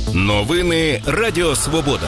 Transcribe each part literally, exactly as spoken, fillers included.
Новини Радіо Свобода.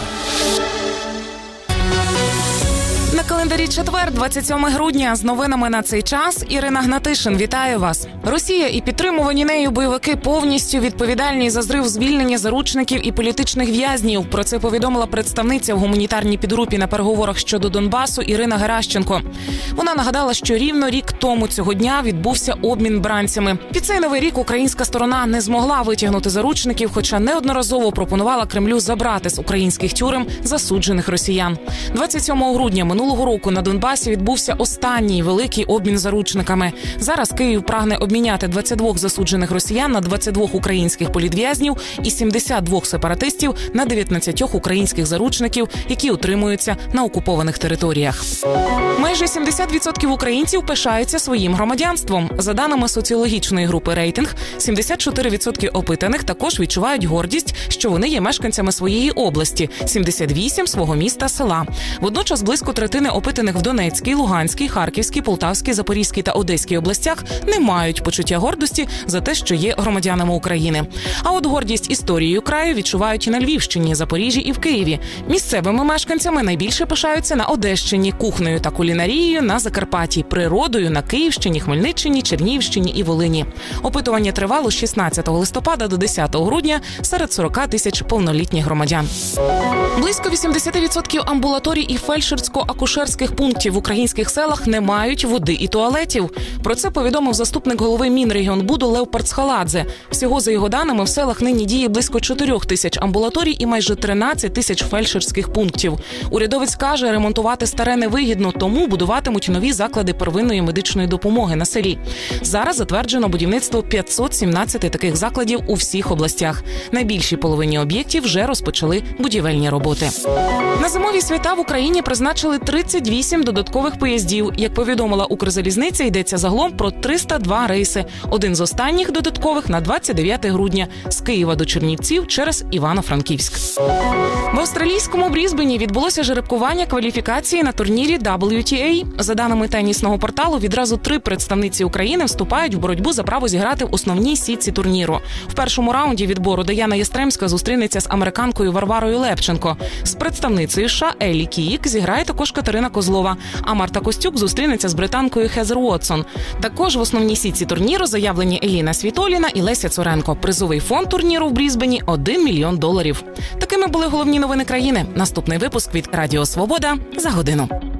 На календарі четвер, двадцять сьоме грудня. З новинами на цей час Ірина Гнатишин. Вітаю вас. Росія і підтримувані нею бойовики повністю відповідальні за зрив звільнення заручників і політичних в'язнів. Про це повідомила представниця в гуманітарній підгрупі на переговорах щодо Донбасу Ірина Геращенко. Вона нагадала, що рівно рік тому цього дня відбувся обмін бранцями. Під цей новий рік українська сторона не змогла витягнути заручників, хоча неодноразово пропонувала Кремлю забрати з українських тюрем засуджених росіян. двадцять сьомого грудня минулого року на Донбасі відбувся останній великий обмін заручниками. Зараз Київ прагне обміняти двадцять два засуджених росіян на двадцять два українських політв'язнів і сімдесят два сепаратистів на дев'ятнадцять українських заручників, які утримуються на окупованих територіях. Майже сімдесят відсотків українців пишаються своїм громадянством. За даними соціологічної групи «Рейтинг», сімдесят чотири відсотки опитаних також відчувають гордість, що вони є мешканцями своєї області, сімдесят вісім відсотків свого міста, села. Водночас близько третини опитаних в Донецькій, Луганській, Харківській, Полтавській, Запорізькій та Одеській областях не мають почуття гордості за те, що є громадянами України. А от гордість історією краю відчувають і на Львівщині, Запоріжжі і в Києві. Місцевими мешканцями найбільше пишаються на Одещині, кухнею та кулінарією на Закарпатті, природою на Київщині, Хмельниччині, Чернігівщині і Волині. Опитування тривало з шістнадцятого листопада до десятого грудня серед сорок тисяч повнолітніх громадян. Близько вісімдесят відсотків амбулаторій і фельдшерсько-акушерських пунктів в українських селах не мають води і туалетів. Про це повідомив заступник голови Мінрегіонбуду Лев Парцхаладзе. Всього, за його даними, в селах нині діє близько чотирьох тисяч амбулаторій і майже тринадцять тисяч фельдшерських пунктів. Урядовець каже, ремонтувати старе невигідно, тому будуватимуть нові заклади первинної медичної допомоги на селі. Зараз затверджено будівництво п'ятсот сімнадцять таких закладів у всіх областях. На більшій половині об'єктів вже розпочали будівельні роботи. На зимові свята в Україні призначили тридцять вісім додаткових поїздів. Як повідомила Укрзалізниця, йдеться загалом про триста два рейси. Один з останніх додаткових на двадцять дев'яте грудня з Києва до Чернівців через Івано-Франківськ. В австралійському Брізбені відбулося жеребкування кваліфікації на турнірі дабл ю ті ей. За даними тенісного порталу, відразу три представниці України вступають в боротьбу за право зіграти в основній сітці турніру. В першому раунді відбору Даяна Ястремська зустрінеться з американкою Варварою Лепченко. З представницею США Еллі Кіїк зіграє також Катерина Козлова, а Марта Костюк зустрінеться з британкою Хезер Уотсон. Також в основній сітці турніру заявлені Еліна Світоліна і Леся Цуренко. Призовий фонд турніру в Брізбені – один мільйон доларів. Такими були головні новини країни. Наступний випуск від Радіо Свобода за годину.